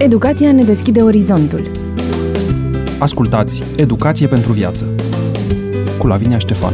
Educația ne deschide orizontul. Ascultați Educație pentru viață cu Lavinia Ștefan.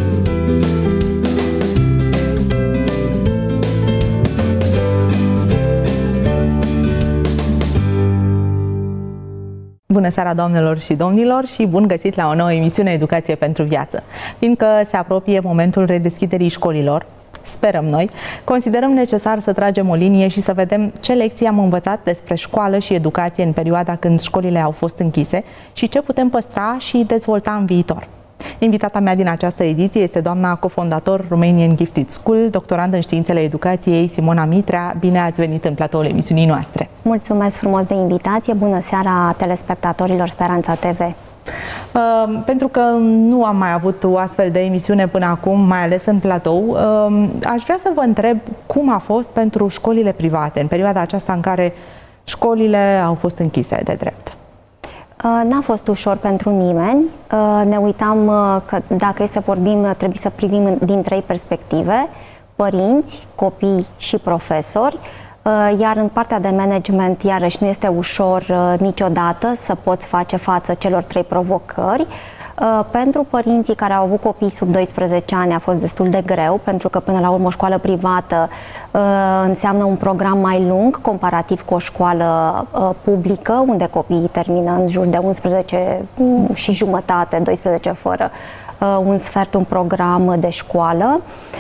Bună seara, doamnelor și domnilor, și bun găsit la o nouă emisiune Educație pentru viață. Fiindcă se apropie momentul redeschiderii școlilor, sperăm noi, considerăm necesar să tragem o linie și să vedem ce lecții am învățat despre școală și educație în perioada când școlile au fost închise și ce putem păstra și dezvolta în viitor. Invitata mea din această ediție este doamna cofondator Romanian Gifted School, doctorandă în științele educației, Simona Mitrea. Bine ați venit în platoul emisiunii noastre. Mulțumesc frumos de invitație. Bună seara telespectatorilor Speranța TV. Pentru că nu am mai avut o astfel de emisiune până acum, mai ales în platou, aș vrea să vă întreb cum a fost pentru școlile private în perioada aceasta în care școlile au fost închise de drept. N-a fost ușor pentru nimeni. Ne uitam că dacă e să vorbim, trebuie să privim din trei perspective: părinți, copii și profesori. Iar în partea de management, iarăși, nu este ușor niciodată să poți face față celor trei provocări. Pentru părinții care au avut copii sub 12 ani a fost destul de greu, pentru că până la urmă o școală privată înseamnă un program mai lung comparativ cu o școală publică, unde copiii termină în jur de 11 și jumătate, 12 fără un sfert, un program de școală.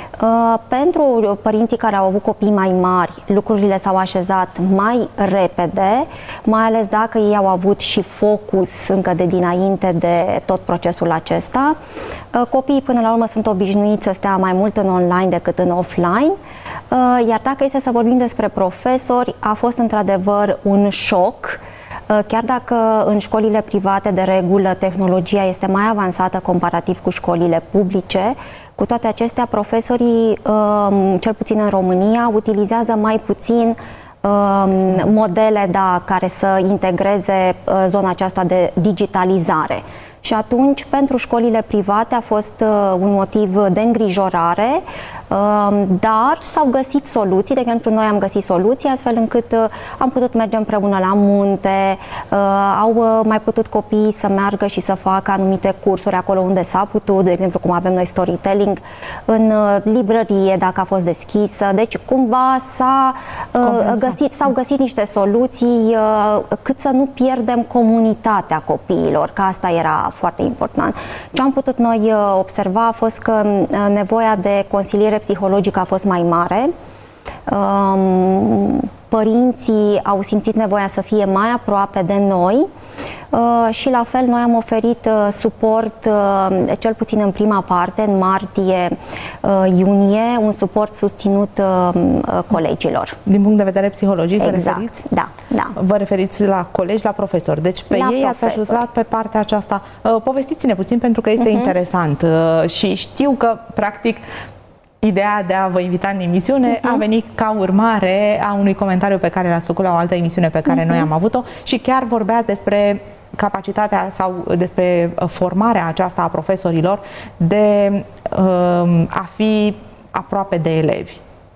Pentru părinții care au avut copii mai mari, lucrurile s-au așezat mai repede, mai ales dacă ei au avut și focus încă de dinainte de tot procesul acesta. Copiii până la urmă sunt obișnuiți să stea mai mult în online decât în offline. Iar dacă este să vorbim despre profesori, a fost într-adevăr un șoc. Chiar dacă în școlile private de regulă tehnologia este mai avansată comparativ cu școlile publice, cu toate acestea profesorii, cel puțin în România, utilizează mai puțin modele care să integreze zona aceasta de digitalizare. Și atunci, pentru școlile private a fost un motiv de îngrijorare, dar s-au găsit soluții. De exemplu, noi am găsit soluții astfel încât am putut merge împreună la munte, au mai putut copiii să meargă și să facă anumite cursuri acolo unde s-a putut, de exemplu cum avem noi storytelling, în librărie dacă a fost deschisă. Deci cumva s-au găsit niște soluții cât să nu pierdem comunitatea copiilor, că asta era foarte important. Ce am putut noi observa a fost că nevoia de consiliere psihologică a fost mai mare. Părinții au simțit nevoia să fie mai aproape de noi și la fel noi am oferit suport, cel puțin în prima parte, în martie-iunie, un suport susținut colegilor. Din punct de vedere psihologic, exact, vă referiți? Da. Vă referiți la colegi, la profesori. Deci pe ei ați ajutat pe partea aceasta. Povestiți-ne puțin, pentru că este interesant și știu că, practic, ideea de a vă invita în emisiune a venit ca urmare a unui comentariu pe care l-ați făcut la o altă emisiune pe care noi am avut-o și chiar vorbeați despre capacitatea sau despre formarea aceasta a profesorilor de a fi aproape de elevi.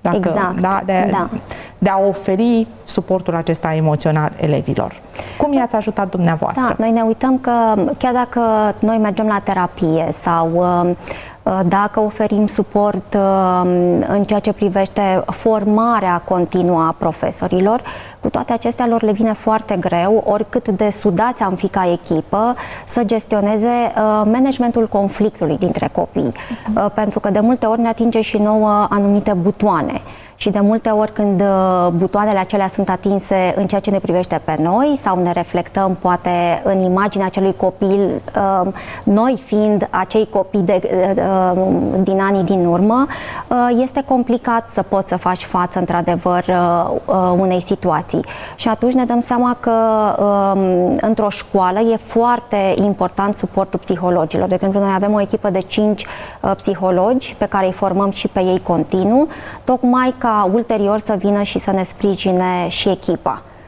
De a oferi suportul acesta emoțional elevilor. Cum i-ați ajutat dumneavoastră? Da, noi ne uităm că chiar dacă noi mergem la terapie sau dacă oferim suport în ceea ce privește formarea continuă a profesorilor, cu toate acestea lor le vine foarte greu, oricât de sudați am fi ca echipă, să gestioneze managementul conflictului dintre copii. Pentru că de multe ori ne atinge și nouă anumite butoane. Și de multe ori când butoanele acelea sunt atinse în ceea ce ne privește pe noi sau ne reflectăm poate în imaginea acelui copil, noi fiind acei copii din anii din urmă, este complicat să poți să faci față într-adevăr unei situații. Și atunci ne dăm seama că într-o școală e foarte important suportul psihologilor. De exemplu, noi avem o echipă de 5 psihologi pe care îi formăm și pe ei continuu, tocmai ca ulterior să vină și să ne sprijine și echipa.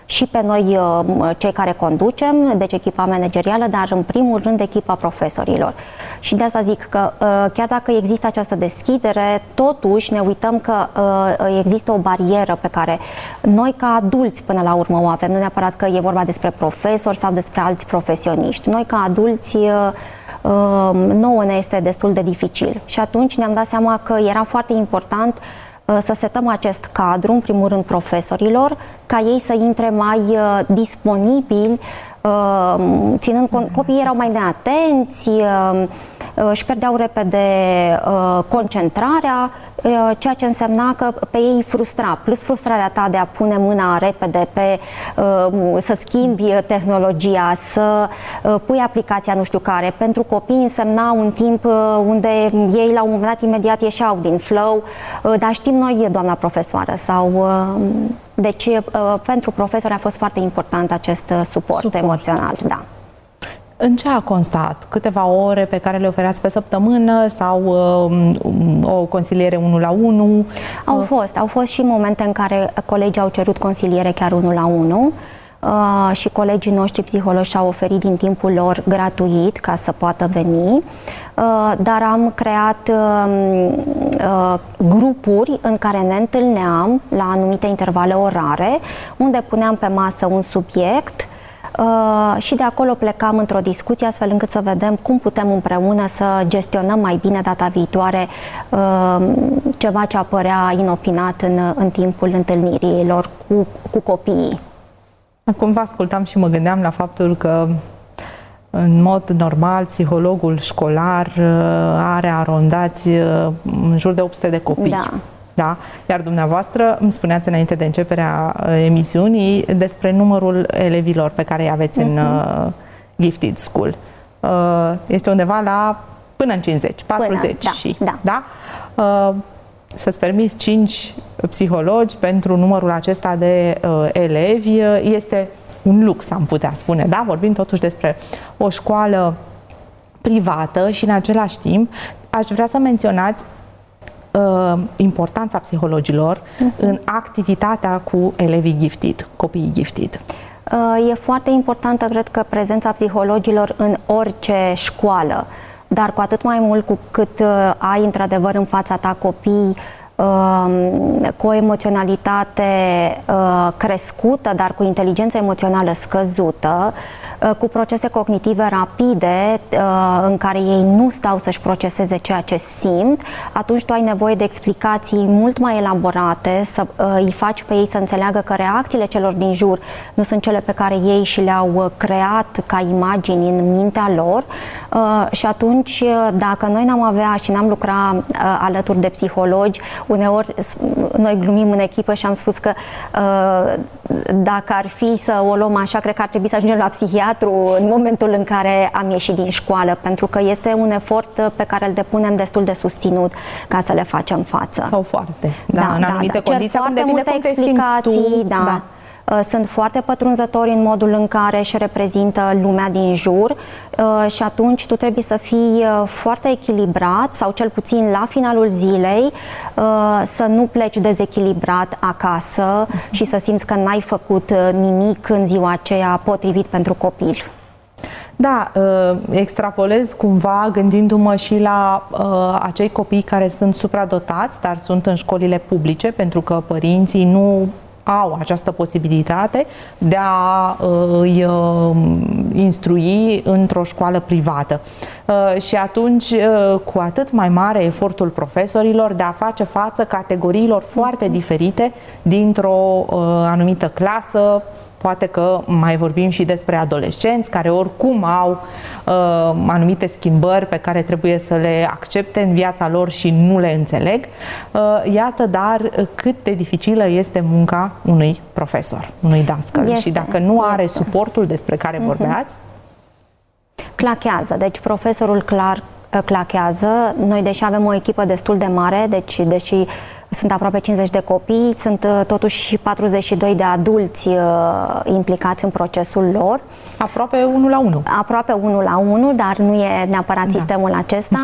și pe noi, cei care conducem, deci echipa managerială, dar în primul rând echipa profesorilor. Și de asta zic că chiar dacă există această deschidere, totuși ne uităm că există o barieră pe care noi ca adulți până la urmă o avem, nu neapărat că e vorba despre profesori sau despre alți profesioniști. Noi ca adulți nouă ne este destul de dificil și atunci ne-am dat seama că era foarte important să setăm acest cadru, în primul rând profesorilor, ca ei să intre mai disponibili, ținând cont, copiii erau mai neatenți, își pierdeau repede concentrarea, ceea ce însemna că pe ei frustra, plus frustrarea ta de a pune mâna repede pe să schimbi tehnologia, să pui aplicația nu știu care. Pentru copii însemna un timp unde ei la un moment dat imediat ieșeau din flow, dar știm noi, doamna profesoară, sau... Deci, pentru profesori a fost foarte important acest suport emoțional, da. În ce a constat? Câteva ore pe care le oferați pe săptămână sau o consiliere 1 la 1? Au fost și momente în care colegii au cerut consiliere chiar 1 la 1 și colegii noștri psihologi și-au oferit din timpul lor gratuit ca să poată veni, dar am creat grupuri în care ne întâlneam la anumite intervale orare, unde puneam pe masă un subiect și de acolo plecam într-o discuție astfel încât să vedem cum putem împreună să gestionăm mai bine data viitoare ceva ce apărea inopinat în timpul întâlnirilor cu copiii. Acum vă ascultam și mă gândeam la faptul că în mod normal psihologul școlar are arondați în jur de 800 de copii. Da. Da? Iar dumneavoastră îmi spuneați înainte de începerea emisiunii despre numărul elevilor pe care îi aveți în Gifted School. Este undeva la până în 50, 40 da? Să-ți permiți 5 psihologi pentru numărul acesta de elevi este un lux, am putea spune, da? Vorbim totuși despre o școală privată și în același timp aș vrea să menționați importanța psihologilor în activitatea cu elevii gifted, copiii gifted. E foarte importantă, cred că, prezența psihologilor în orice școală, dar cu atât mai mult cu cât ai într-adevăr în fața ta copii cu o emoționalitate crescută, dar cu inteligență emoțională scăzută, cu procese cognitive rapide în care ei nu stau să-și proceseze ceea ce simt, atunci tu ai nevoie de explicații mult mai elaborate, să îi faci pe ei să înțeleagă că reacțiile celor din jur nu sunt cele pe care ei și le-au creat ca imagini în mintea lor și atunci dacă noi n-am avea și n-am lucra alături de psihologi, uneori noi glumim în echipă și am spus că dacă ar fi să o luăm așa, cred că ar trebui să ajungem la psihiatru în momentul în care am ieșit din școală, pentru că este un efort pe care îl depunem destul de susținut ca să le facem față. Sau foarte, în anumite condiții, foarte multe explicații, da. Sunt foarte pătrunzători în modul în care își reprezintă lumea din jur și atunci tu trebuie să fii foarte echilibrat sau cel puțin la finalul zilei să nu pleci dezechilibrat acasă și să simți că n-ai făcut nimic în ziua aceea potrivit pentru copil. Da, extrapolez cumva gândindu-mă și la acei copii care sunt supradotați, dar sunt în școlile publice, pentru că părinții nu au această posibilitate de a îi instrui într-o școală privată. Și atunci, cu atât mai mare efortul profesorilor de a face față categoriilor foarte diferite dintr-o anumită clasă. Poate că mai vorbim și despre adolescenți care oricum au anumite schimbări pe care trebuie să le accepte în viața lor și nu le înțeleg. Iată, dar cât de dificilă este munca unui profesor, unui dascăl. Și dacă nu are suportul despre care vorbeați... Clachează. Deci profesorul clar clachează. Noi, deși avem o echipă destul de mare, deși sunt aproape 50 de copii, sunt totuși 42 de adulți implicați în procesul lor. Aproape 1 la 1. Aproape 1 la 1, dar nu e neapărat sistemul acesta.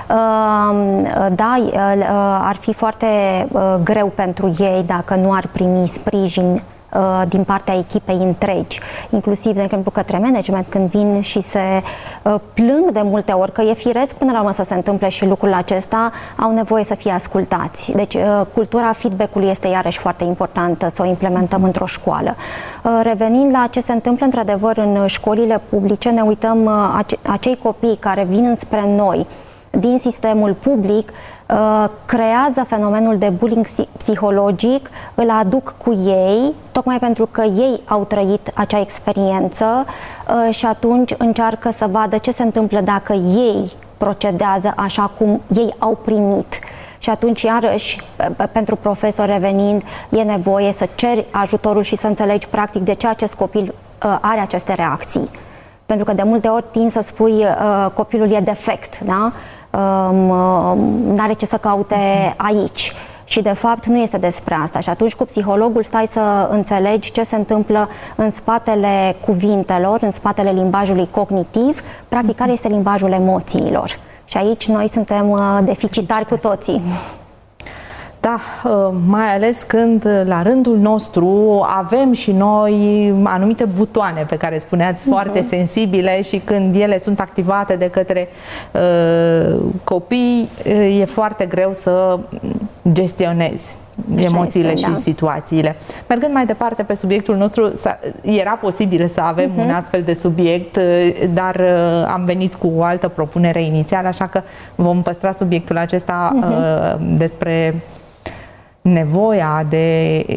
Da, ar fi foarte greu pentru ei dacă nu ar primi sprijin din partea echipei întregi, inclusiv, de exemplu, către management, când vin și se plâng de multe ori, că e firesc până la urmă să se întâmple și lucrul acesta, au nevoie să fie ascultați. Deci, cultura feedback-ului este iarăși foarte importantă să o implementăm într-o școală. Revenind la ce se întâmplă într-adevăr în școlile publice, ne uităm acei copii care vin înspre noi din sistemul public, creează fenomenul de bullying psihologic, îl aduc cu ei, tocmai pentru că ei au trăit acea experiență și atunci încearcă să vadă ce se întâmplă dacă ei procedează așa cum ei au primit. Și atunci, iarăși, pentru profesor revenind, e nevoie să ceri ajutorul și să înțelegi practic de ce acest copil are aceste reacții. Pentru că de multe ori tind să spui copilul e defect, da? N-are ce să caute aici. Și de fapt nu este despre asta. Și atunci cu psihologul stai să înțelegi ce se întâmplă în spatele cuvintelor, în spatele limbajului cognitiv, practic care este limbajul emoțiilor. Și aici noi suntem deficitari cu toții. Da, mai ales când la rândul nostru avem și noi anumite butoane pe care spuneați foarte sensibile și când ele sunt activate de către copii, e foarte greu să gestionezi emoțiile și situațiile. Mergând mai departe pe subiectul nostru, era posibil să avem un astfel de subiect, dar am venit cu o altă propunere inițială, așa că vom păstra subiectul acesta despre nevoia de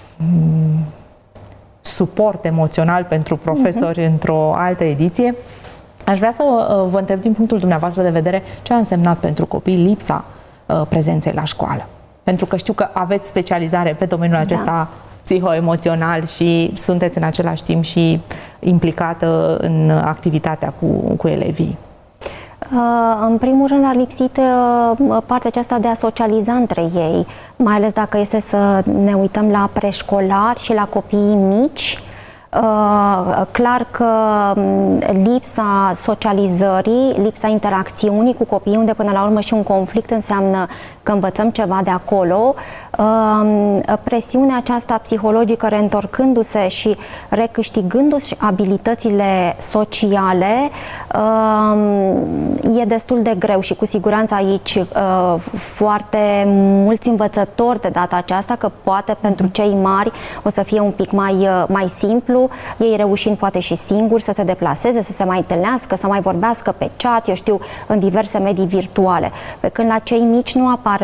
suport emoțional pentru profesori într-o altă ediție. Aș vrea să vă întreb din punctul dumneavoastră de vedere ce a însemnat pentru copii lipsa prezenței la școală. Pentru că știu că aveți specializare pe domeniul acesta psihoemoțional și sunteți în același timp și implicată în activitatea cu elevii. În primul rând a lipsit partea aceasta de a socializa între ei, mai ales dacă este să ne uităm la preșcolari și la copiii mici. Clar că lipsa socializării, lipsa interacțiunii cu copiii, unde până la urmă și un conflict înseamnă că învățăm ceva de acolo, presiunea aceasta psihologică reîntorcându-se și recâștigându-și abilitățile sociale e destul de greu și cu siguranță aici foarte mulți învățători de data aceasta, că poate pentru cei mari o să fie un pic mai simplu, ei reușind poate și singuri să se deplaseze, să se mai întâlnească, să mai vorbească pe chat, eu știu, în diverse medii virtuale. Pe când la cei mici nu apare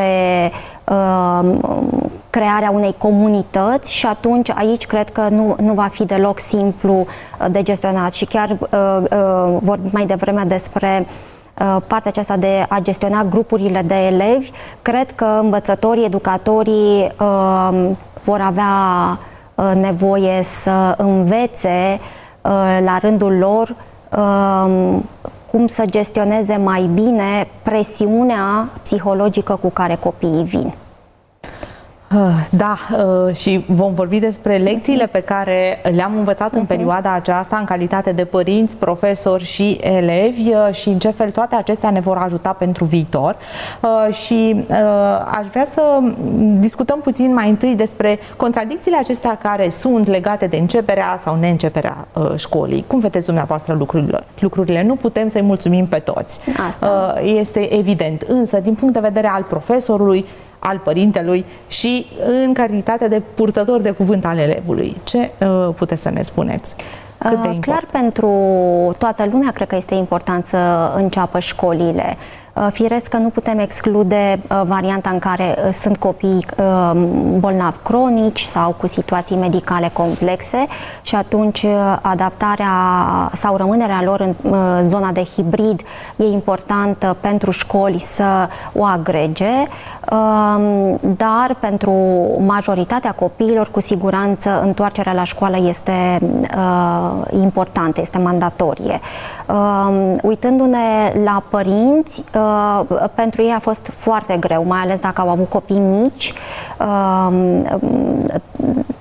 crearea unei comunități și atunci aici cred că nu va fi deloc simplu de gestionat. Și chiar vorbim mai devreme despre partea aceasta de a gestiona grupurile de elevi. Cred că învățătorii, educatorii vor avea nevoie să învețe la rândul lor cum să gestioneze mai bine presiunea psihologică cu care copiii vin. Da, și vom vorbi despre lecțiile pe care le-am învățat în perioada aceasta în calitate de părinți, profesori și elevi și în ce fel toate acestea ne vor ajuta pentru viitor. Și aș vrea să discutăm puțin mai întâi despre contradicțiile acestea care sunt legate de începerea sau neînceperea școlii. Cum vedeți dumneavoastră lucrurile? Nu putem să-i mulțumim pe toți. Asta este evident, însă din punct de vedere al profesorului, al părintelui și în calitate de purtător de cuvânt al elevului. Ce puteți să ne spuneți? Cât de important? Clar, pentru toată lumea cred că este important să înceapă școlile. Firesc că nu putem exclude varianta în care sunt copii bolnavi cronici sau cu situații medicale complexe și atunci adaptarea sau rămânerea lor în zona de hibrid e importantă pentru școli să o agrege, dar pentru majoritatea copiilor cu siguranță întoarcerea la școală este importantă, este mandatorie. Uitându-ne la părinți, pentru ei a fost foarte greu, mai ales dacă au avut copii mici.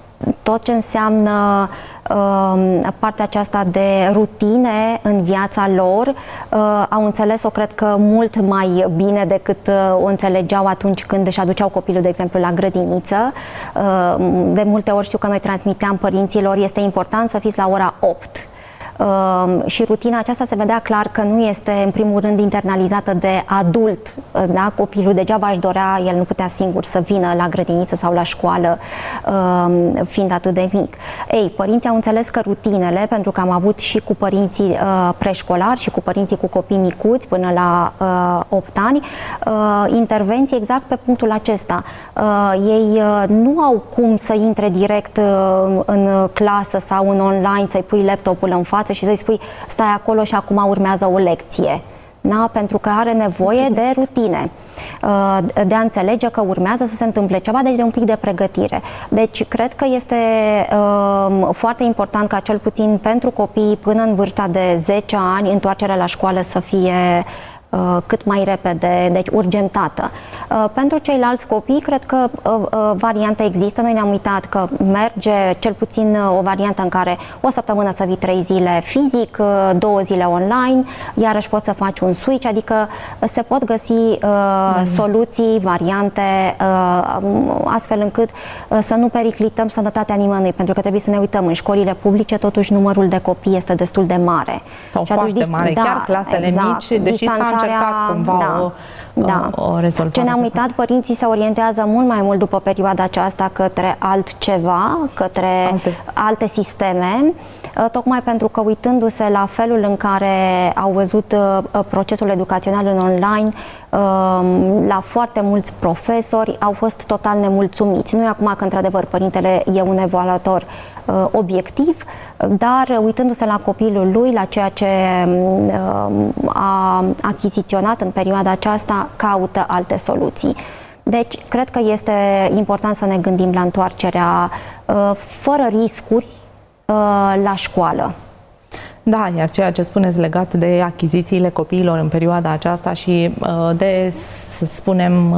tot ce înseamnă partea aceasta de rutine în viața lor, au înțeles-o, cred că, mult mai bine decât o înțelegeau atunci când își aduceau copilul, de exemplu, la grădiniță. De multe ori știu că noi transmiteam părinților, este important să fiți la ora 8. Și rutina aceasta se vedea clar că nu este în primul rând internalizată de adult, da? Copilul degeaba își dorea, el nu putea singur să vină la grădiniță sau la școală fiind atât de mic. Ei, părinții au înțeles că rutinele, pentru că am avut și cu părinții preșcolari și cu părinții cu copii micuți până la 8 ani, intervenții exact pe punctul acesta. Ei nu au cum să intre direct în clasă sau în online, să-i pui laptopul în față și să-i spui stai acolo și acum urmează o lecție. Da? Pentru că are nevoie de rutine, de a înțelege că urmează să se întâmple ceva, deci de un pic de pregătire. Deci cred că este foarte important ca cel puțin pentru copii până în vârsta de 10 ani întoarcerea la școală să fie cât mai repede, deci urgentată. Pentru ceilalți copii, cred că varianta există. Noi ne-am uitat că merge cel puțin o variantă în care o săptămână să vii 3 zile fizic, 2 zile online, iarăși poți să faci un switch, adică se pot găsi soluții, variante, astfel încât să nu periclităm sănătatea nimănui, pentru că trebuie să ne uităm, în școlile publice totuși numărul de copii este destul de mare. Sau foarte mare, da, chiar clasele mici, deși s-a încercat cumva o rezolvare. Ce ne-am uitat, părinții se orientează mult mai mult după perioada aceasta către altceva, către alte sisteme, tocmai pentru că uitându-se la felul în care au văzut procesul educațional în online, la foarte mulți profesori au fost total nemulțumiți. Nu e acum că într-adevăr părintele e un evaluator obiectiv, dar uitându-se la copilul lui, la ceea ce a achiziționat în perioada aceasta, caută alte soluții. Deci, cred că este important să ne gândim la întoarcerea fără riscuri la școală. Da, iar ceea ce spuneți legat de achizițiile copiilor în perioada aceasta și de, să spunem,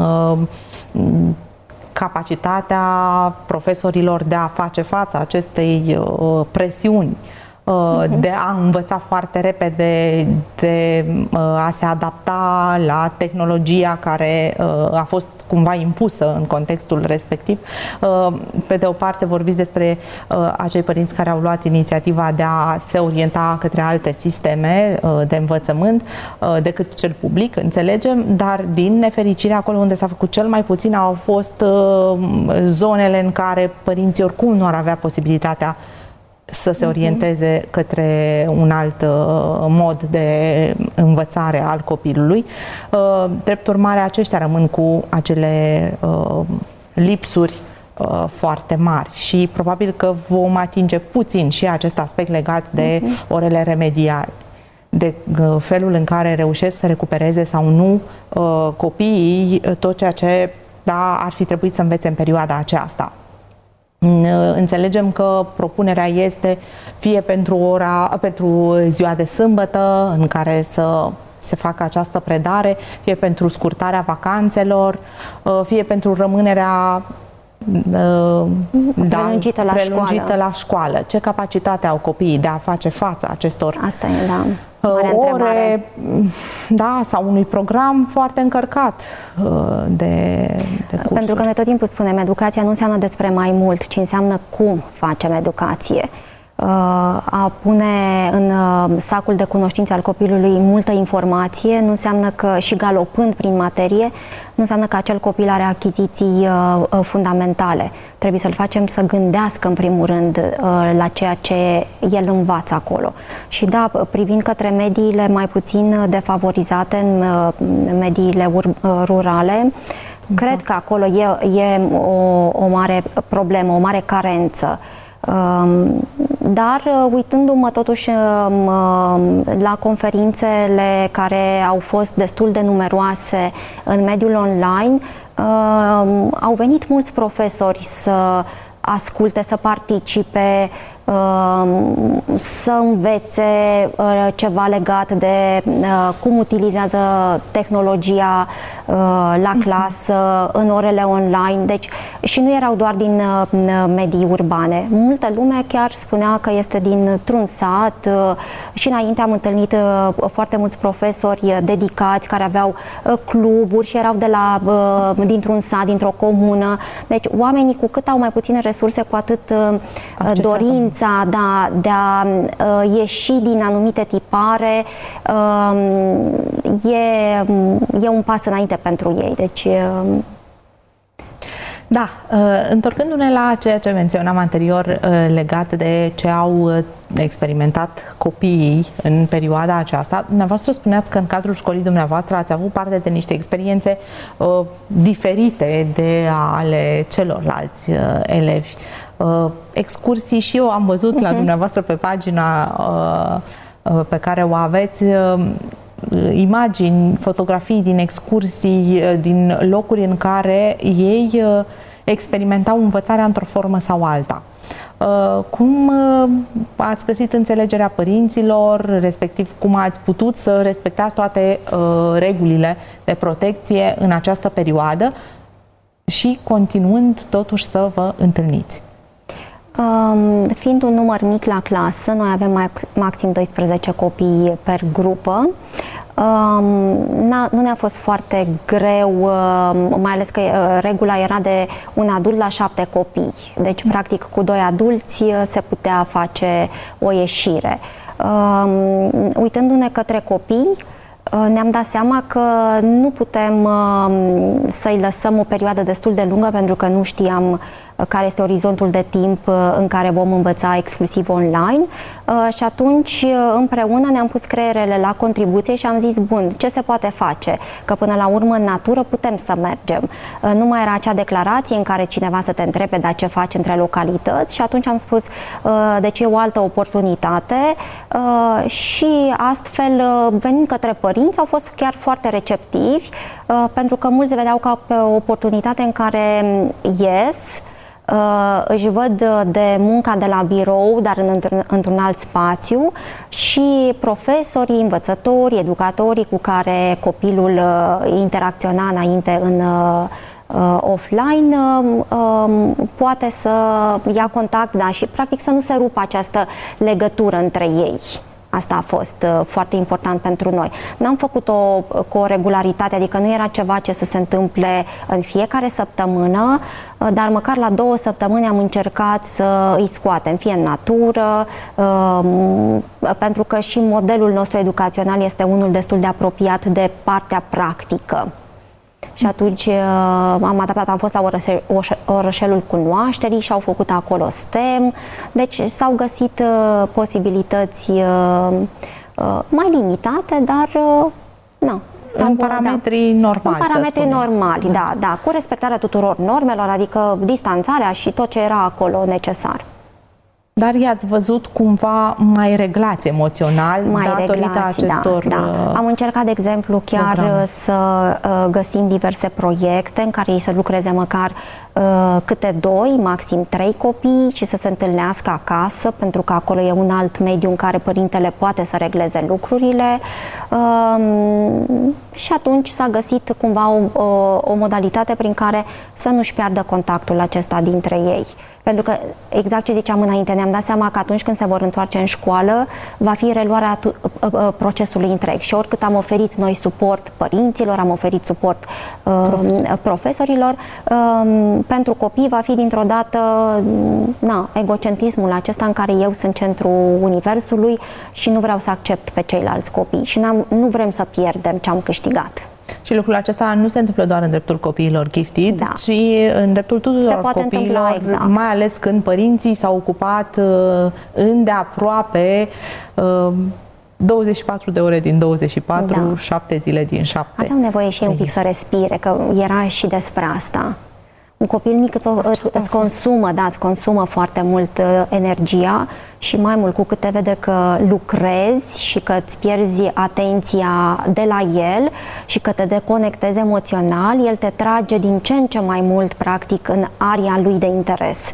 capacitatea profesorilor de a face față acestei presiuni, de a învăța foarte repede, de a se adapta la tehnologia care a fost cumva impusă în contextul respectiv. Pe de o parte vorbiți despre acei părinți care au luat inițiativa de a se orienta către alte sisteme de învățământ decât cel public, înțelegem, dar din nefericire acolo unde s-a făcut cel mai puțin au fost zonele în care părinții oricum nu ar avea posibilitatea să se orienteze către un alt mod de învățare al copilului. Drept urmare, aceștia rămân cu acele lipsuri foarte mari și probabil că vom atinge puțin și acest aspect legat de orele remediare, de felul în care reușesc să recupereze sau nu copiii tot ceea ce ar fi trebuit să învețe în perioada aceasta. Înțelegem că propunerea este fie pentru ziua de sâmbătă în care să se facă această predare, fie pentru scurtarea vacanțelor, fie pentru rămânerea prelungită la școală. Ce capacitate au copiii de a face față acestor ore, sau unui program foarte încărcat de cursuri. Pentru că noi tot timpul spunem, educația nu înseamnă despre mai mult, ci înseamnă cum facem educație. A pune în sacul de cunoștințe al copilului multă informație nu înseamnă că, și galopând prin materie, nu înseamnă că acel copil are achiziții fundamentale. Trebuie să-l facem să gândească în primul rând la ceea ce el învață acolo. Și da, privind către mediile mai puțin defavorizate, în mediile rurale, cred că acolo e o mare problemă, o mare carență. Dar uitându-mă totuși la conferințele care au fost destul de numeroase în mediul online, au venit mulți profesori să asculte, să participe, să învețe ceva legat de cum utilizează tehnologia la clasă, în orele online. Deci, și nu erau doar din medii urbane. Multă lume chiar spunea că este dintr-un sat și înainte am întâlnit foarte mulți profesori dedicați care aveau cluburi și erau dintr-un sat, dintr-o comună. Deci oamenii cu cât au mai puține resurse, cu atât dorința de a ieși din anumite tipare e un pas înainte pentru ei. Deci da, întorcându-ne la ceea ce menționam anterior legat de ce au experimentat copiii în perioada aceasta, dumneavoastră spuneați că în cadrul școlii dumneavoastră ați avut parte de niște experiențe diferite de ale celorlalți elevi. Excursii, și eu am văzut la dumneavoastră pe pagina pe care o aveți imagini, fotografii din excursii, din locuri în care ei experimentau învățarea într-o formă sau alta. Cum ați găsit înțelegerea părinților, respectiv cum ați putut să respectați toate regulile de protecție în această perioadă și continuând totuși să vă întâlniți? Fiind un număr mic la clasă, noi avem maxim 12 copii per grupă. Nu ne-a fost foarte greu, mai ales că regula era de un adult la 7 copii. Deci, practic, cu 2 adulți se putea face o ieșire. Uitându-ne către copii, ne-am dat seama că nu putem să-i lăsăm o perioadă destul de lungă, pentru că nu știam care este orizontul de timp în care vom învăța exclusiv online, și atunci împreună ne-am pus creierele la contribuție și am zis, bun, ce se poate face? Că până la urmă în natură putem să mergem. Nu mai era acea declarație în care cineva să te întrebe, dar ce faci între localități, și atunci am spus, deci e o altă oportunitate, și astfel, venind către părinți, au fost chiar foarte receptivi, pentru că mulți vedeau ca pe o oportunitate în care își văd de munca de la birou, dar într-un alt spațiu, și profesorii, învățătorii, educatorii cu care copilul interacționa înainte în offline, poate să ia contact, da, și practic să nu se rupă această legătură între ei. Asta a fost foarte important pentru noi. N-am făcut-o cu o regularitate, adică nu era ceva ce să se întâmple în fiecare săptămână, dar măcar la 2 săptămâni am încercat să îi scoatem, fie în natură, pentru că și modelul nostru educațional este unul destul de apropiat de partea practică. Și atunci am fost la Orășelul Cunoașterii și au făcut acolo STEM, deci s-au găsit posibilități mai limitate, dar în parametrii normali. În parametrii normali, da, cu respectarea tuturor normelor, adică distanțarea și tot ce era acolo necesar. Dar i-ați văzut cumva mai reglați emoțional datorită acestor Am încercat, de exemplu, chiar programe. Să găsim diverse proiecte în care ei să lucreze măcar câte 2, maxim 3 copii și să se întâlnească acasă, pentru că acolo e un alt mediu în care părintele poate să regleze lucrurile. Și atunci s-a găsit cumva o modalitate prin care să nu-și piardă contactul acesta dintre ei. Pentru că, exact ce ziceam înainte, ne-am dat seama că atunci când se vor întoarce în școală, va fi reluarea procesului întreg. Și oricât am oferit noi suport părinților, am oferit suport profesorilor, pentru copii va fi dintr-o dată egocentrismul acesta în care eu sunt centrul universului și nu vreau să accept pe ceilalți copii. Și nu vrem să pierdem ce am câștigat. Și lucrul acesta nu se întâmplă doar în dreptul copiilor gifted, ci în dreptul tuturor copiilor, exact. Mai ales când părinții s-au ocupat îndeaproape 24 de ore din 24, 7 zile din 7. Aveau nevoie și un pic să respire, că era și despre asta. Un copil mic îți consumă foarte mult energia și mai mult cu cât te vede că lucrezi și că îți pierzi atenția de la el și că te deconectezi emoțional, el te trage din ce în ce mai mult practic în aria lui de interes.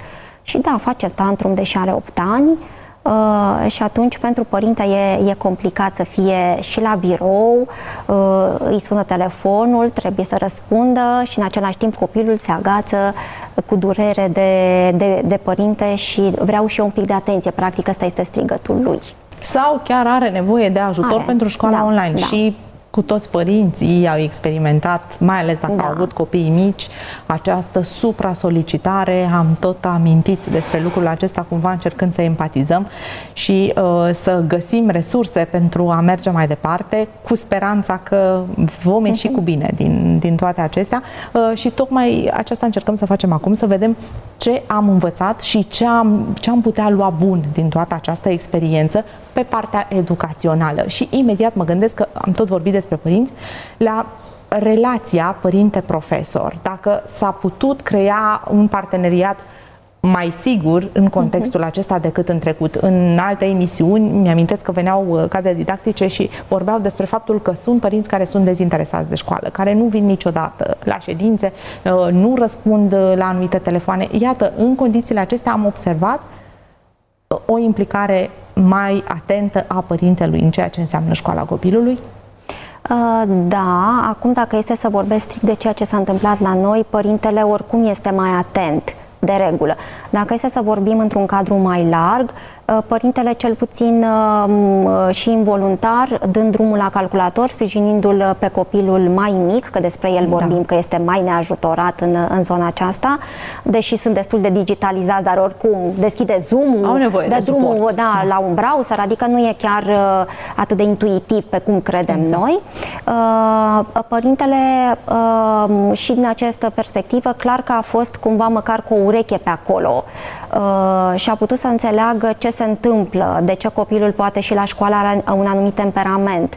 și da, face tantrum deși are 8 ani. Și atunci pentru părinte e complicat să fie și la birou, îi sună telefonul, trebuie să răspundă și în același timp copilul se agață cu durere de părinte și vreau și eu un pic de atenție, practic ăsta este strigătul lui. Sau chiar are nevoie de ajutor pentru școala online și cu toți părinții au experimentat, mai ales dacă au avut copii mici, această supra-solicitare. Am tot amintit despre lucrul acesta, cumva încercând să empatizăm și să găsim resurse pentru a merge mai departe, cu speranța că vom ieși cu bine din toate acestea. Și tocmai aceasta încercăm să facem acum, să vedem ce am învățat și ce am putea lua bun din toată această experiență pe partea educațională. Și imediat mă gândesc că am tot vorbit despre părinți, la relația părinte-profesor. Dacă s-a putut crea un parteneriat mai sigur în contextul acesta decât în trecut. În alte emisiuni mi-amintesc că veneau cadre didactice și vorbeau despre faptul că sunt părinți care sunt dezinteresați de școală, care nu vin niciodată la ședințe, nu răspund la anumite telefoane. Iată, în condițiile acestea am observat o implicare mai atentă a părintelui în ceea ce înseamnă școala copilului? Da, acum dacă este să vorbesc strict de ceea ce s-a întâmplat la noi, părintele oricum este mai atent de regulă. Dacă este să vorbim într-un cadru mai larg, părintele cel puțin și involuntar, dând drumul la calculator, sprijinindu-l pe copilul mai mic, că despre el vorbim, că este mai neajutorat în zona aceasta, deși sunt destul de digitalizați, dar oricum deschide Zoom-ul, dă drumul la un browser, adică nu e chiar atât de intuitiv pe cum credem noi. Părintele și din această perspectivă, clar că a fost cumva măcar cu o ureche pe acolo și a putut să înțeleagă ce se întâmplă, de ce copilul poate și la școală are un anumit temperament.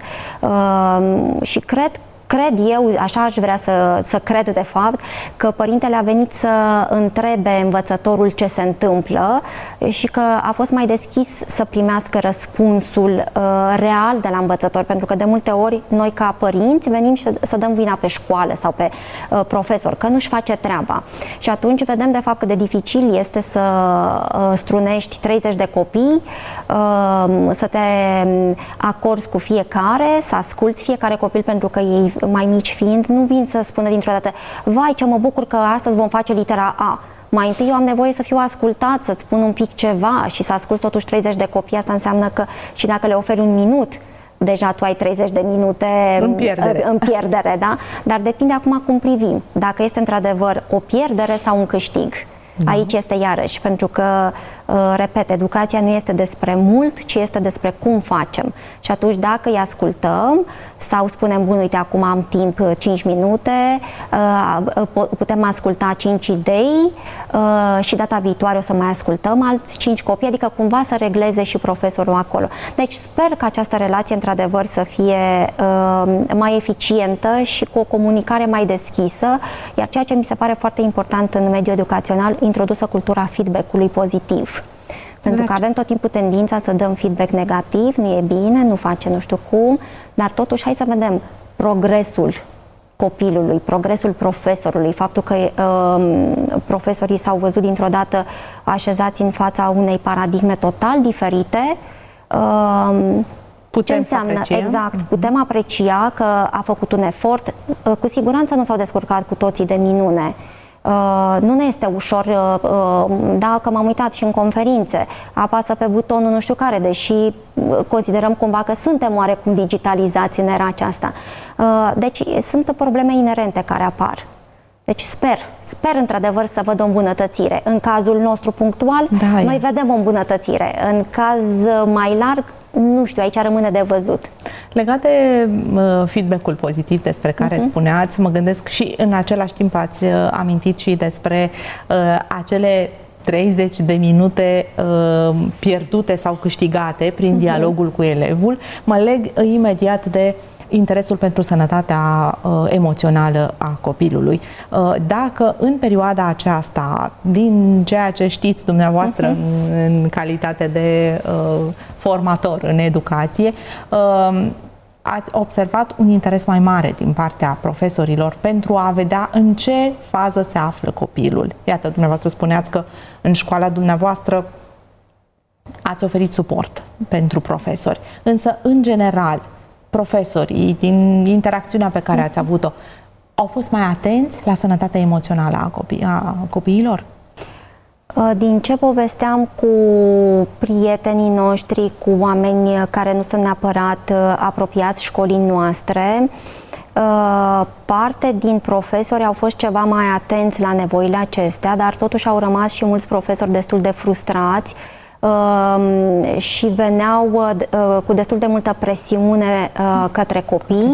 Și cred eu, așa aș vrea să cred de fapt, că părintele a venit să întrebe învățătorul ce se întâmplă și că a fost mai deschis să primească răspunsul real de la învățător, pentru că de multe ori noi ca părinți venim și să dăm vina pe școală sau pe profesor, că nu-și face treaba. Și atunci vedem de fapt cât de dificil este să strunești 30 de copii, să te acorzi cu fiecare, să asculți fiecare copil, pentru că ei mai mici fiind, nu vin să spună dintr-o dată: vai, ce mă bucur că astăzi vom face litera A. Mai întâi eu am nevoie să fiu ascultat, să-ți spun un pic ceva și să asculți totuși 30 de copii. Asta înseamnă că și dacă le oferi un minut, deja tu ai 30 de minute în pierdere, da? Dar depinde acum cum privim. Dacă este într-adevăr o pierdere sau un câștig. Aici este iarăși, pentru că, repet, educația nu este despre mult, ci este despre cum facem. Și atunci dacă îi ascultăm sau spunem: bun, uite, acum am timp 5 minute, putem asculta 5 idei și data viitoare o să mai ascultăm alți 5 copii, adică cumva să regleze și profesorul acolo. Deci sper că această relație într-adevăr să fie mai eficientă și cu o comunicare mai deschisă, iar ceea ce mi se pare foarte important în mediul educațional, introdusă cultura feedback-ului pozitiv. Pentru că avem tot timpul tendința să dăm feedback negativ, nu e bine, nu face nu știu cum, dar totuși hai să vedem progresul copilului, progresul profesorului, faptul că profesorii s-au văzut dintr-o dată așezați în fața unei paradigme total diferite. Ce înseamnă? Exact, putem aprecia că a făcut un efort. Cu siguranță nu s-au descurcat cu toții de minune. Nu ne este ușor, dacă m-am uitat și în conferințe, apasă pe butonul nu știu care, deși considerăm cumva că suntem oarecum digitalizați în era aceasta. Deci sunt probleme inerente care apar. Deci sper într-adevăr să văd o îmbunătățire. În cazul nostru punctual, noi vedem o îmbunătățire. În caz mai larg, nu știu, aici rămâne de văzut. Legat de feedback-ul pozitiv despre care spuneați, mă gândesc și în același timp ați amintit și despre acele 30 de minute pierdute sau câștigate prin dialogul cu elevul. Mă leg imediat de interesul pentru sănătatea emoțională a copilului. Dacă în perioada aceasta, din ceea ce știți dumneavoastră în calitate de formator în educație, ați observat un interes mai mare din partea profesorilor pentru a vedea în ce fază se află copilul. Iată, dumneavoastră spuneați că în școala dumneavoastră ați oferit suport pentru profesori, însă, în general, profesorii, din interacțiunea pe care ați avut-o, au fost mai atenți la sănătatea emoțională a copiilor? Din ce povesteam cu prietenii noștri, cu oameni care nu sunt neapărat apropiați școlii noastre, parte din profesori au fost ceva mai atenți la nevoile acestea, dar totuși au rămas și mulți profesori destul de frustrați și veneau cu destul de multă presiune către copii,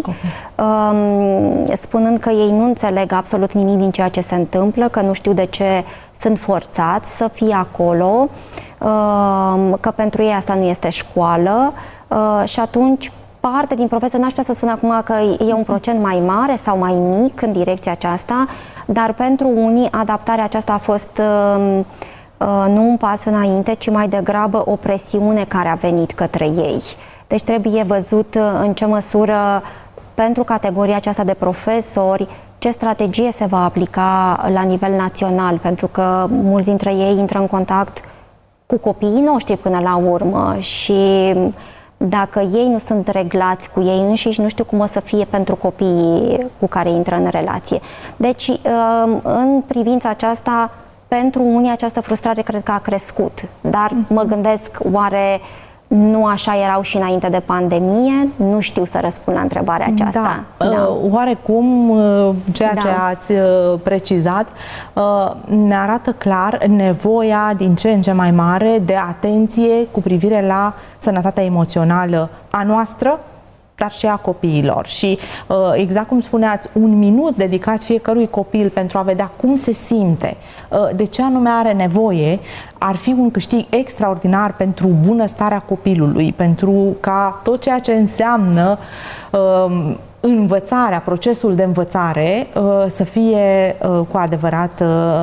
spunând că ei nu înțeleg absolut nimic din ceea ce se întâmplă, că nu știu de ce sunt forțați să fie acolo, că pentru ei asta nu este școală și atunci parte din profesori, n-aș putea să spun acum că e un procent mai mare sau mai mic în direcția aceasta, dar pentru unii adaptarea aceasta a fost nu un pas înainte, ci mai degrabă o presiune care a venit către ei. Deci trebuie văzut în ce măsură pentru categoria aceasta de profesori ce strategie se va aplica la nivel național, pentru că mulți dintre ei intră în contact cu copiii noștri până la urmă și dacă ei nu sunt reglați cu ei înșiși, nu știu cum o să fie pentru copiii cu care intră în relație. Deci, în privința aceasta, pentru unii această frustrare cred că a crescut, dar mă gândesc, oare nu așa erau și înainte de pandemie? Nu știu să răspund la întrebarea aceasta. Da. Oarecum, ceea ce ați precizat ne arată clar nevoia din ce în ce mai mare de atenție cu privire la sănătatea emoțională a noastră, dar și a copiilor. Și exact cum spuneați, un minut dedicat fiecărui copil pentru a vedea cum se simte, de ce anume are nevoie, ar fi un câștig extraordinar pentru bunăstarea copilului, pentru ca tot ceea ce înseamnă învățarea, procesul de învățare să fie cu adevărat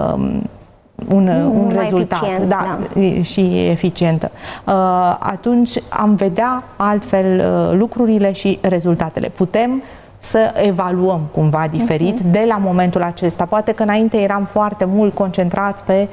un rezultat, eficient, da, și eficientă. Atunci am vedea altfel lucrurile și rezultatele. Putem să evaluăm cumva diferit de la momentul acesta. Poate că înainte eram foarte mult concentrați pe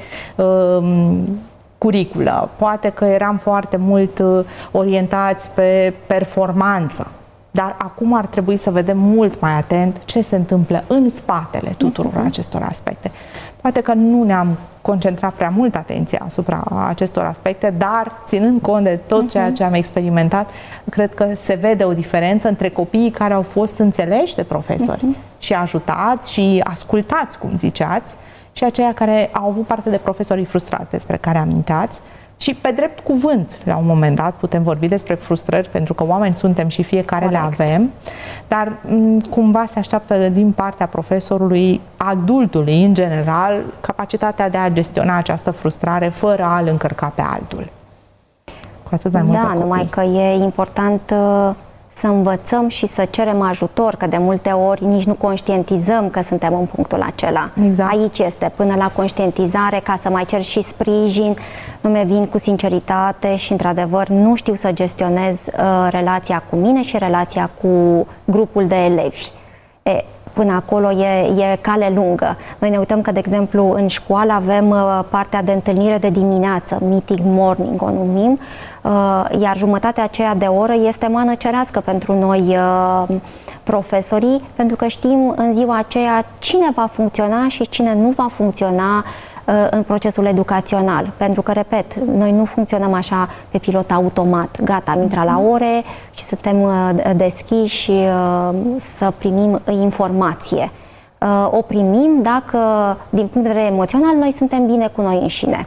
curiculă, poate că eram foarte mult orientați pe performanță. Dar acum ar trebui să vedem mult mai atent ce se întâmplă în spatele tuturor acestor aspecte. Poate că nu ne-am concentrat prea mult atenția asupra acestor aspecte, dar ținând cont de tot ceea ce am experimentat, cred că se vede o diferență între copiii care au fost înțeleși de profesori și ajutați și ascultați, cum ziceați, și aceia care au avut parte de profesorii frustrați despre care amintați. Și pe drept cuvânt, la un moment dat, putem vorbi despre frustrări, pentru că oameni suntem și fiecare le avem, dar cumva se așteaptă din partea profesorului, adultului în general, capacitatea de a gestiona această frustrare fără a-l încărca pe altul. Cu atât mai mult pe copii. Numai că e important să învățăm și să cerem ajutor, că de multe ori nici nu conștientizăm că suntem în punctul acela. Exact. Aici este, până la conștientizare, ca să mai cer și sprijin, nu mi vin cu sinceritate și, într-adevăr, nu știu să gestionez relația cu mine și relația cu grupul de elevi. Până acolo e cale lungă. Noi ne uităm că, de exemplu, în școală avem partea de întâlnire de dimineață, meeting morning o numim, iar jumătatea aceea de oră este mană cerească pentru noi profesorii, pentru că știm în ziua aceea cine va funcționa și cine nu va funcționa în procesul educațional. Pentru că, repet, noi nu funcționăm așa pe pilot automat. Gata, am intrat la ore și suntem deschiși să primim informație. O primim dacă, din punct de vedere emoțional, noi suntem bine cu noi înșine.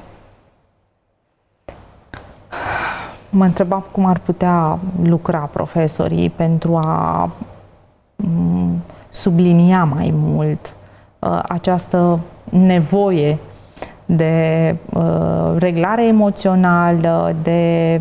Mă întrebam cum ar putea lucra profesorii pentru a sublinia mai mult această nevoie de reglare emoțională, de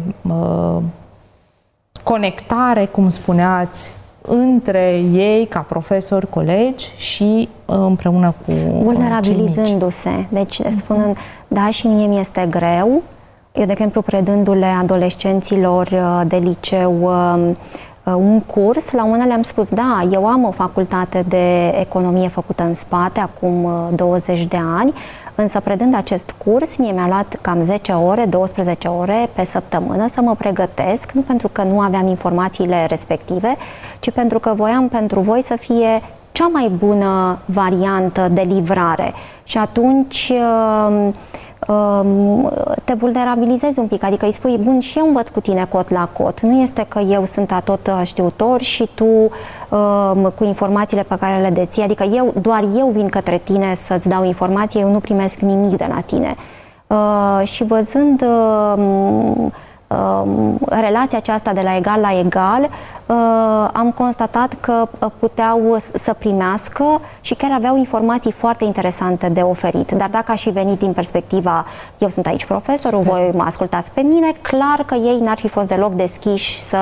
conectare, cum spuneați, între ei ca profesori, colegi și împreună cu vulnerabilizându-se. Deci spunând, da, și mie mi-este greu. Eu, de exemplu, predându-le adolescenților de liceu un curs. La unele le-am spus, da, eu am o facultate de economie făcută în spate, acum 20 de ani, însă predând acest curs, mi-a luat cam 10 ore, 12 ore pe săptămână să mă pregătesc, nu pentru că nu aveam informațiile respective, ci pentru că voiam pentru voi să fie cea mai bună variantă de livrare. Și atunci te vulnerabilizezi un pic, adică îi spui, bun, și eu învăț cu tine cot la cot. Nu este că eu sunt atot știutor și tu cu informațiile pe care le deții, adică doar eu vin către tine să-ți dau informații, eu nu primesc nimic de la tine. Și văzând relația aceasta de la egal la egal, am constatat că puteau să primească și chiar aveau informații foarte interesante de oferit. Dar dacă aș fi venit din perspectiva, eu sunt aici profesorul, voi mă ascultați pe mine, clar că ei n-ar fi fost deloc deschiși să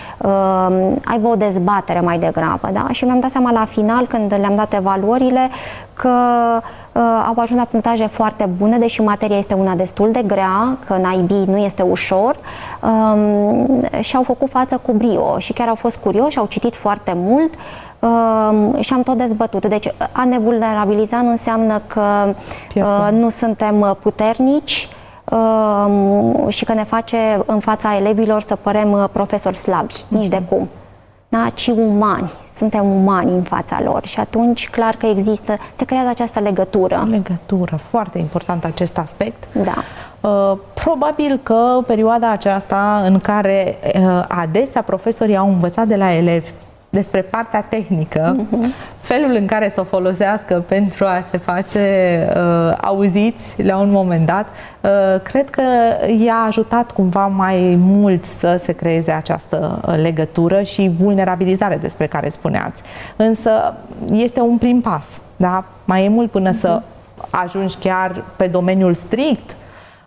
aibă o dezbatere mai degrabă. Da? Și mi-am dat seama la final, când le-am dat evaluările, că au ajuns la punctaje foarte bune, deși materia este una destul de grea, că în IB nu este ușor, și au făcut față cu brio și chiar au fost curioși, au citit foarte mult și am tot dezbătut. Deci a ne vulnerabiliza nu înseamnă că nu suntem puternici și că ne face în fața elevilor să părem profesori slabi, nici de cum. Da? Ci umani. Suntem umani în fața lor și atunci clar că se creează această legătură. Legătură, foarte important acest aspect. Da. Probabil că perioada aceasta în care adesea profesorii au învățat de la elevi despre partea tehnică, felul în care să o folosească pentru a se face auziți la un moment dat, cred că i-a ajutat cumva mai mult să se creeze această legătură și vulnerabilizare despre care spuneați. Însă este un prim pas, da? Mai e mult până să ajungi chiar pe domeniul strict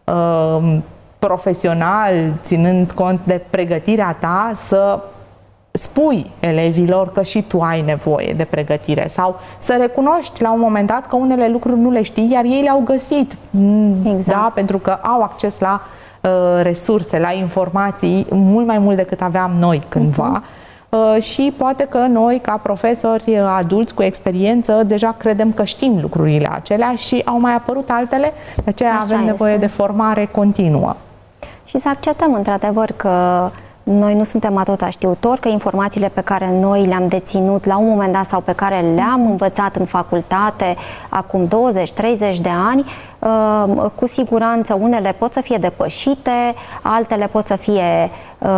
profesional, ținând cont de pregătirea ta, să spui elevilor că și tu ai nevoie de pregătire sau să recunoști la un moment dat că unele lucruri nu le știi, iar ei le-au găsit, exact. Da? Pentru că au acces la resurse, la informații mult mai mult decât aveam noi cândva. Și poate că noi, ca profesori adulți cu experiență, deja credem că știm lucrurile acelea și au mai apărut altele, de aceea avem nevoie de formare continuă. Și să acceptăm într-adevăr că noi nu suntem atâta știutori, că informațiile pe care noi le-am deținut la un moment dat sau pe care le-am învățat în facultate acum 20-30 de ani, cu siguranță unele pot să fie depășite, altele pot să fie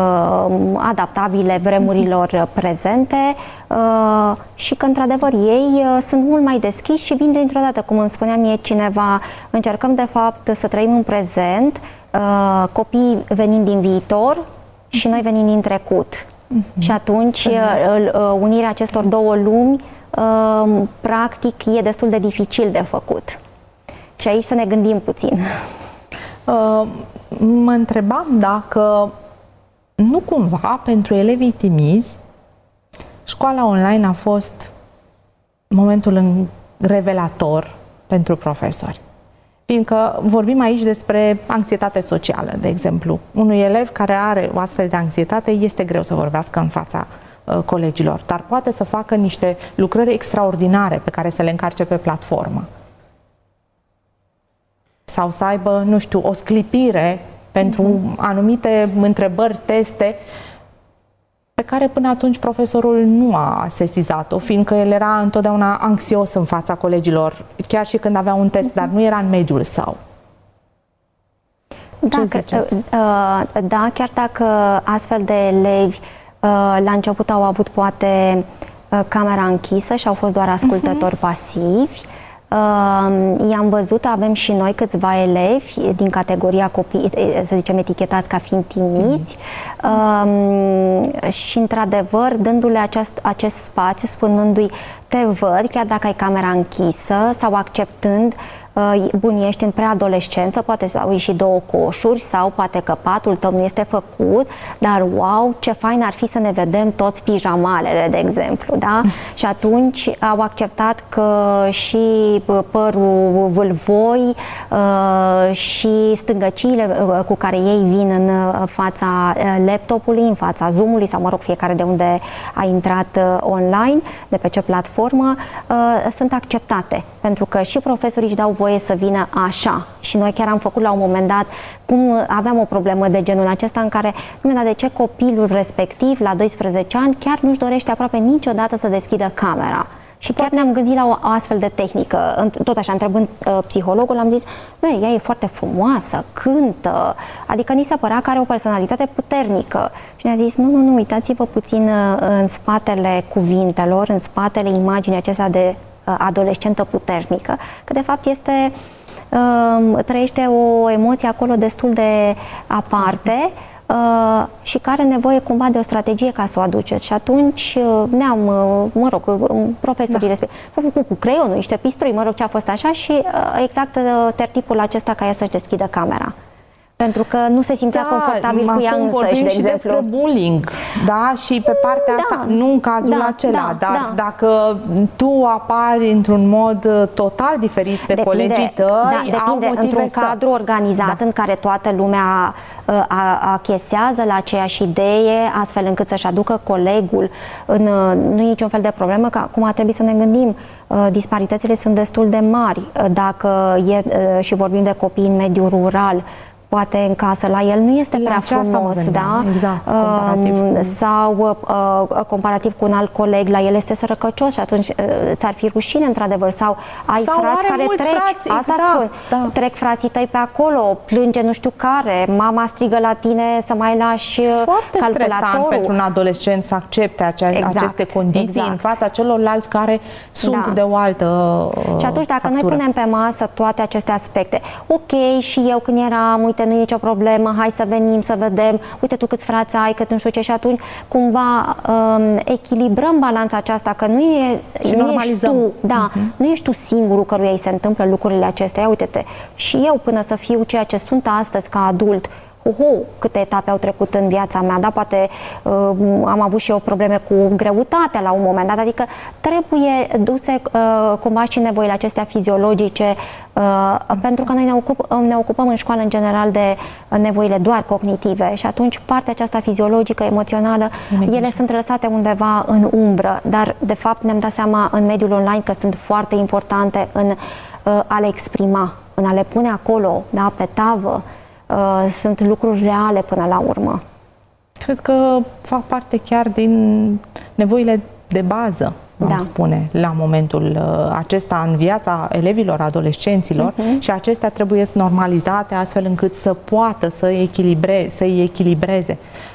adaptabile vremurilor prezente și că într-adevăr ei sunt mult mai deschiși și vin dintr-o dată, cum îmi spunea mie cineva, încercăm de fapt să trăim în prezent, copiii venind din viitor și noi venim din trecut. Și atunci unirea acestor două lumi practic e destul de dificil de făcut. Și aici să ne gândim puțin. Mă întrebam dacă nu cumva pentru elevii timizi școala online a fost momentul revelator pentru profesori. Fiindcă vorbim aici despre anxietate socială, de exemplu. Unui elev care are o astfel de anxietate este greu să vorbească în fața colegilor, dar poate să facă niște lucrări extraordinare pe care să le încarce pe platformă. Sau să aibă, nu știu, o sclipire pentru anumite întrebări, teste, pe care până atunci profesorul nu a sesizat-o, fiindcă el era întotdeauna anxios în fața colegilor, chiar și când avea un test, dar nu era în mediul său. Ce ziceți? Da, chiar dacă astfel de elevi la început au avut poate camera închisă și au fost doar ascultători pasivi, i-am văzut, avem și noi câțiva elevi din categoria copii, să zicem, etichetați ca fiind timizi, și într-adevăr dându-le acest spațiu, spunându-i te văd chiar dacă ai camera închisă sau acceptând bun, ești în preadolescență, poate să au ieșit 2 coșuri sau poate că patul tău nu este făcut, dar wow, ce fain ar fi să ne vedem toți pijamalele, de exemplu, da? Și atunci au acceptat că și părul vâlvoi și stângăciile cu care ei vin în fața laptopului, în fața Zoom-ului sau, mă rog, fiecare de unde a intrat online, de pe ce platformă, sunt acceptate. Pentru că și profesorii își dau voie să vină așa. Și noi chiar am făcut la un moment dat, cum aveam o problemă de genul acesta în care, de ce copilul respectiv, la 12 ani, chiar nu-și dorește aproape niciodată să deschidă camera. Și chiar ne-am gândit la o astfel de tehnică. Tot așa, întrebând psihologul, am zis, ea e foarte frumoasă, cântă, adică ni se părea că are o personalitate puternică. Și ne-a zis, nu, uitați-vă puțin în spatele cuvintelor, în spatele imaginii acestea de adolescentă puternică, că de fapt trăiește o emoție acolo destul de aparte, și care are nevoie cumva de o strategie ca să o aduceți. Și atunci profesorii respectivi cu creionul, niște pistoli, ce a fost așa și exact tertipul acesta ca ea să-și deschidă camera. Pentru că nu se simțea confortabil cu ea însăși, de exemplu. Despre bullying, da? Și pe partea asta, nu în cazul acela, dar dacă tu apari într-un mod total diferit de colegii tăi, au motive într-un cadru organizat în care toată lumea achesează la aceeași idee, astfel încât să-și aducă colegul, nu e niciun fel de problemă, că acum trebuie să ne gândim, disparitățile sunt destul de mari. Dacă și vorbim de copii în mediul rural, poate în casă la el nu este prea frumos, da? Exact, comparativ. Sau comparativ cu un alt coleg, la el este sărăcăcios și atunci ți-ar fi rușine, într-adevăr. Sau ai frați care trec, asta spun, trec frații tăi pe acolo, plânge nu știu care, mama strigă la tine să mai lași foarte calculatorul. Stresant pentru un adolescent să accepte aceste condiții în fața celorlalți care sunt de o altă Și atunci dacă noi punem pe masă toate aceste aspecte, ok, și eu când eram, uite, nu e nicio problemă, hai să venim, să vedem, uite tu câți frați ai, cât nu știu ce, și atunci cumva echilibrăm balanța aceasta, că nu ești tu, nu ești tu singurul căruia îi se întâmplă lucrurile acestea. Ia uite-te, și eu până să fiu ceea ce sunt astăzi ca adult, câte etape au trecut în viața mea, da? Poate am avut și eu probleme cu greutatea la un moment dat, adică trebuie duse cumva și nevoile acestea fiziologice, pentru că noi ne ocupăm în școală în general de nevoile doar cognitive și atunci partea aceasta fiziologică, emoțională, ele sunt lăsate undeva în umbră, dar de fapt ne-am dat seama în mediul online că sunt foarte importante în a le exprima, în a le pune acolo, da? Pe tavă. Sunt lucruri reale până la urmă. Cred că fac parte chiar din nevoile de bază, am spune, la momentul acesta în viața elevilor, adolescenților, și acestea trebuie normalizate astfel încât să poată să-i echilibreze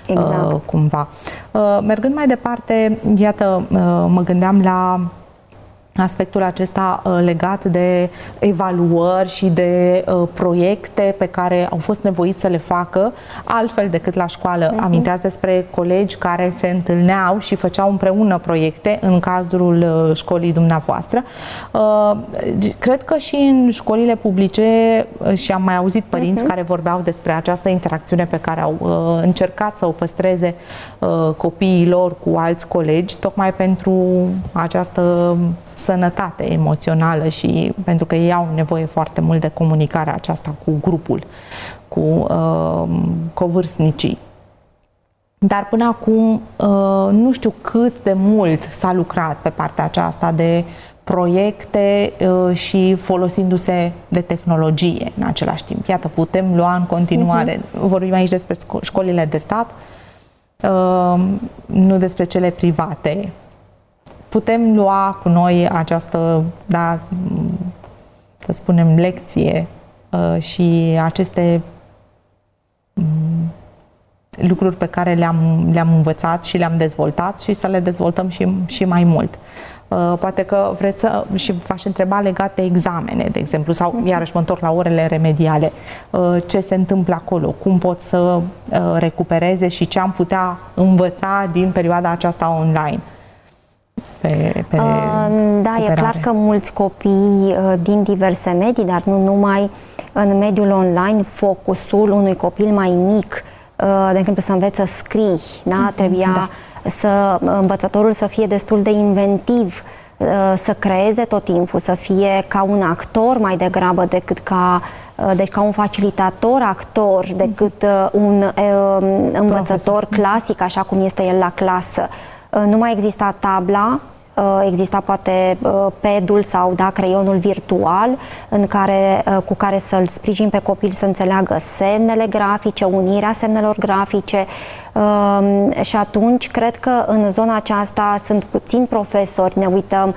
cumva. Mergând mai departe, iată, mă gândeam la aspectul acesta legat de evaluări și de proiecte pe care au fost nevoiți să le facă altfel decât la școală. Aminteați despre colegi care se întâlneau și făceau împreună proiecte în cadrul școlii dumneavoastră. Cred că și în școlile publice, și am mai auzit părinți care vorbeau despre această interacțiune pe care au încercat să o păstreze copiii lor cu alți colegi, tocmai pentru această sănătate emoțională și pentru că ei au nevoie foarte mult de comunicarea aceasta cu grupul, cu covârstnicii. Dar până acum nu știu cât de mult s-a lucrat pe partea aceasta de proiecte și folosindu-se de tehnologie în același timp. Iată, putem lua în continuare, vorbim aici despre școlile de stat, nu despre cele private. Putem lua cu noi această, să spunem, lecție și aceste lucruri pe care le-am învățat și le-am dezvoltat și să le dezvoltăm și mai mult. Poate că vreți să, și v-aș întreba legat de examene, de exemplu, sau iarăși mă întorc la orele remediale. Ce se întâmplă acolo? Cum pot să recupereze și ce am putea învăța din perioada aceasta online? Da, e clar că mulți copii din diverse medii, dar nu numai, în mediul online, focusul unui copil mai mic, de exemplu să înveți să scrii, da? Trebuia să învățătorul să fie destul de inventiv, să creeze tot timpul, să fie ca un actor mai degrabă decât deci ca un facilitator actor, decât un învățător clasic, așa cum este el la clasă. Nu mai exista tabla, exista poate pedul sau creionul virtual cu care să-l sprijin pe copil să înțeleagă semnele grafice, unirea semnelor grafice, și atunci cred că în zona aceasta sunt puțini profesori, ne uităm,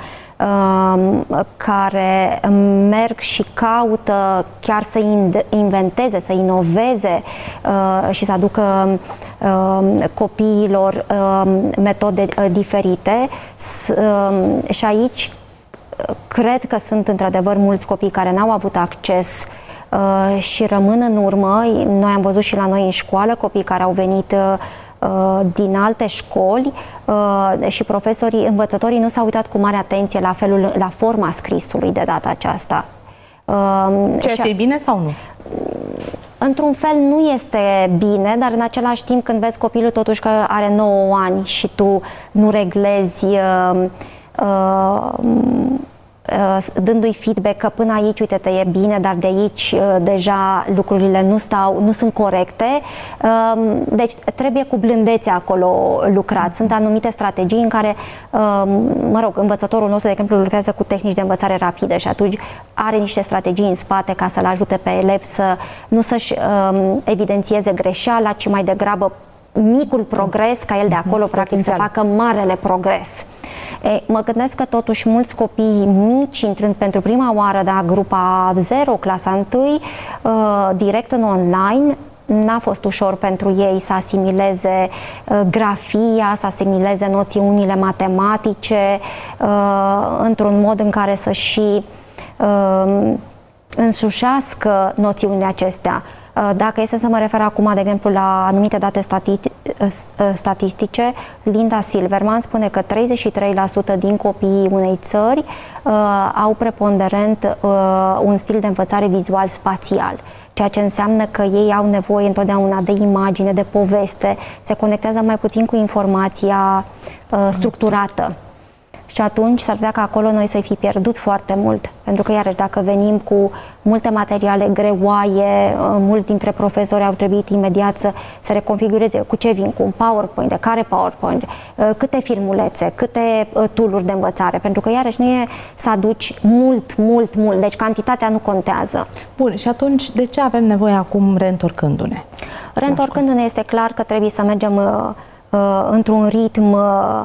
care merg și caută chiar să inventeze, să inoveze și să aducă copiilor metode diferite, și aici cred că sunt într-adevăr mulți copii care n-au avut acces și rămân în urmă. Noi am văzut și la noi în școală copii care au venit din alte școli și învățătorii nu s-au uitat cu mare atenție la forma scrisului de data aceasta. Ceea ce e bine sau nu? Într-un fel nu este bine, dar în același timp când vezi copilul totuși că are 9 ani și tu nu reglezi dându-i feedback că până aici, uite-te, e bine, dar de aici deja lucrurile nu sunt corecte. Deci trebuie cu blândețe acolo lucrat. Sunt anumite strategii în care, învățătorul nostru, de exemplu, lucrează cu tehnici de învățare rapidă și atunci are niște strategii în spate ca să-l ajute pe elev nu să-și evidențieze greșeala, ci mai degrabă micul progres, ca el de acolo practic să facă marele progres. Mă gândesc că totuși mulți copii mici, intrând pentru prima oară, grupa 0, clasa 1, direct în online, n-a fost ușor pentru ei să asimileze grafia, să asimileze noțiunile matematice într-un mod în care să și însușească noțiunile acestea. Dacă este să mă refer acum, de exemplu, la anumite date statistice, Linda Silverman spune că 33% din copiii unei țări au preponderent un stil de învățare vizual-spațial, ceea ce înseamnă că ei au nevoie întotdeauna de imagine, de poveste, se conectează mai puțin cu informația structurată. Și atunci s-ar putea ca acolo noi să-i fi pierdut foarte mult. Pentru că, iarăși, dacă venim cu multe materiale greoaie, mulți dintre profesori au trebuit imediat să reconfigureze cu ce vin, cu un PowerPoint, de care PowerPoint, câte filmulețe, câte tool-uri de învățare. Pentru că, iarăși, nu e să aduci mult. Deci cantitatea nu contează. Bun, și atunci de ce avem nevoie acum reîntorcându-ne? Reîntorcându-ne este clar că trebuie să mergem într-un ritm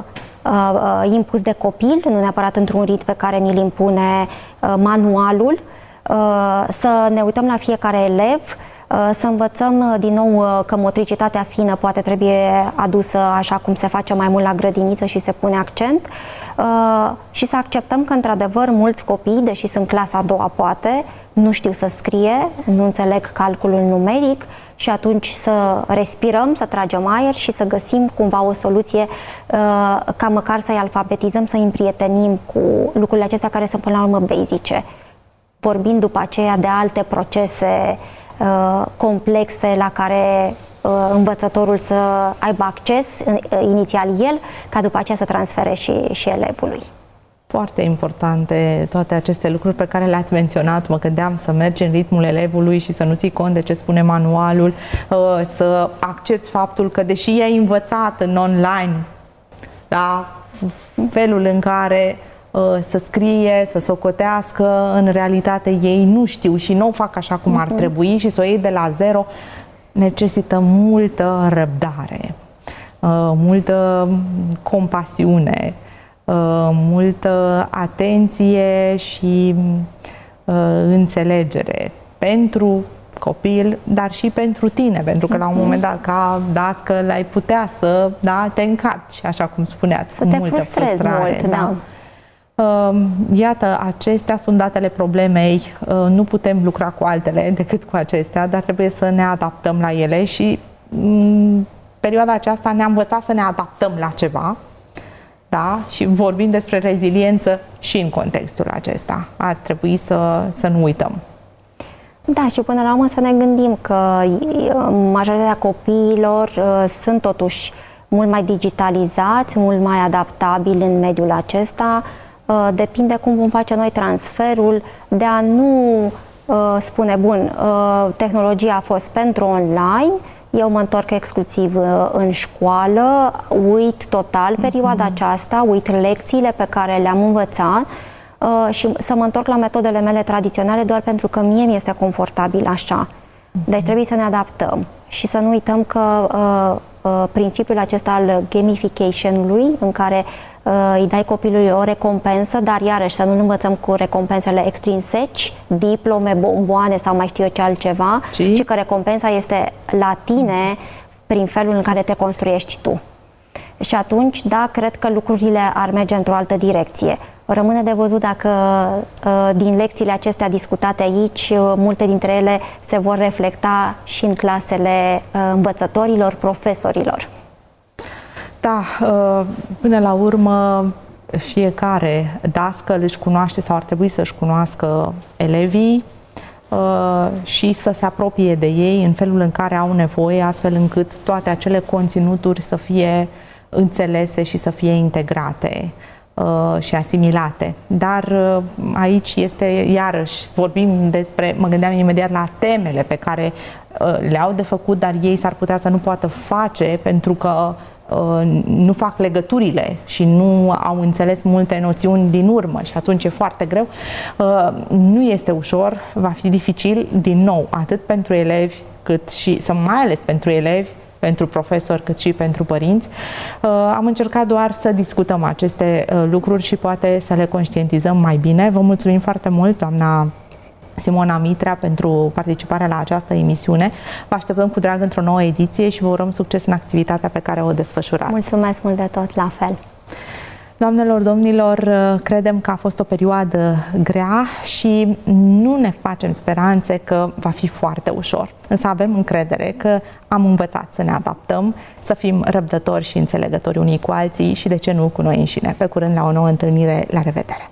impus de copil, nu neapărat într-un ritm pe care ni-l impune manualul, să ne uităm la fiecare elev, să învățăm din nou că motricitatea fină poate trebuie adusă așa cum se face mai mult la grădiniță și se pune accent, și să acceptăm că într-adevăr mulți copii, deși sunt clasa a doua poate, nu știu să scrie, nu înțeleg calculul numeric, și atunci să respirăm, să tragem aer și să găsim cumva o soluție ca măcar să-i alfabetizăm, să-i împrietenim cu lucrurile acestea care sunt până la urmă basice, vorbind după aceea de alte procese complexe la care învățătorul să aibă acces inițial el, ca după aceea să transfere și elevului. Foarte importante toate aceste lucruri pe care le-ați menționat. Mă gândeam să mergi în ritmul elevului și să nu ții cont de ce spune manualul, să accepti faptul că deși ai învățat în online, da, felul în care să scrie, să socotească, în realitate ei nu știu și nu o fac așa cum ar trebui și să o iei de la zero, necesită multă răbdare, multă compasiune, multă atenție și înțelegere pentru copil, dar și pentru tine, pentru că la un moment dat, ca dascăl, ai putea să te încarci, așa cum spuneați, cu multă frustrare. Mult, da. Iată, acestea sunt datele problemei, nu putem lucra cu altele decât cu acestea, dar trebuie să ne adaptăm la ele și perioada aceasta ne-a învățat să ne adaptăm la ceva. da? Și vorbim despre reziliență și în contextul acesta. Ar trebui să nu uităm. Da, și până la urmă să ne gândim că majoritatea copiilor sunt totuși mult mai digitalizați, mult mai adaptabili în mediul acesta. Depinde cum vom face noi transferul de a nu spune, bun, tehnologia a fost pentru online, eu mă întorc exclusiv în școală, uit total perioada aceasta, uit lecțiile pe care le-am învățat și să mă întorc la metodele mele tradiționale doar pentru că mie mi este confortabil așa. Deci trebuie să ne adaptăm și să nu uităm că principiul acesta al gamification-ului, în care îi dai copilului o recompensă, dar iarăși să nu învățăm cu recompensele extrinseci, diplome, bomboane sau mai știu eu ce altceva, ci că recompensa este la tine prin felul în care te construiești tu. Și atunci, da, cred că lucrurile ar merge într-o altă direcție. Rămâne de văzut dacă din lecțiile acestea discutate aici, multe dintre ele se vor reflecta și în clasele învățătorilor, profesorilor. Da, până la urmă fiecare dascăl își cunoaște sau ar trebui să-și cunoască elevii și să se apropie de ei în felul în care au nevoie, astfel încât toate acele conținuturi să fie înțelese și să fie integrate și asimilate. Dar aici este, iarăși, vorbim despre, mă gândeam imediat la temele pe care le-au de făcut, dar ei s-ar putea să nu poată face pentru că nu fac legăturile și nu au înțeles multe noțiuni din urmă și atunci e foarte greu. Nu este ușor, va fi dificil din nou, atât pentru elevi cât și, mai ales pentru elevi, pentru profesori, cât și pentru părinți. Am încercat doar să discutăm aceste lucruri și poate să le conștientizăm mai bine. Vă mulțumim foarte mult, doamna Simona Mitrea, pentru participarea la această emisiune. Vă așteptăm cu drag într-o nouă ediție și vă urăm succes în activitatea pe care o desfășurați. Mulțumesc mult de tot, la fel! Doamnelor, domnilor, credem că a fost o perioadă grea și nu ne facem speranțe că va fi foarte ușor. Însă avem încredere că am învățat să ne adaptăm, să fim răbdători și înțelegători unii cu alții și, de ce nu, cu noi înșine. Pe curând, la o nouă întâlnire. La revedere!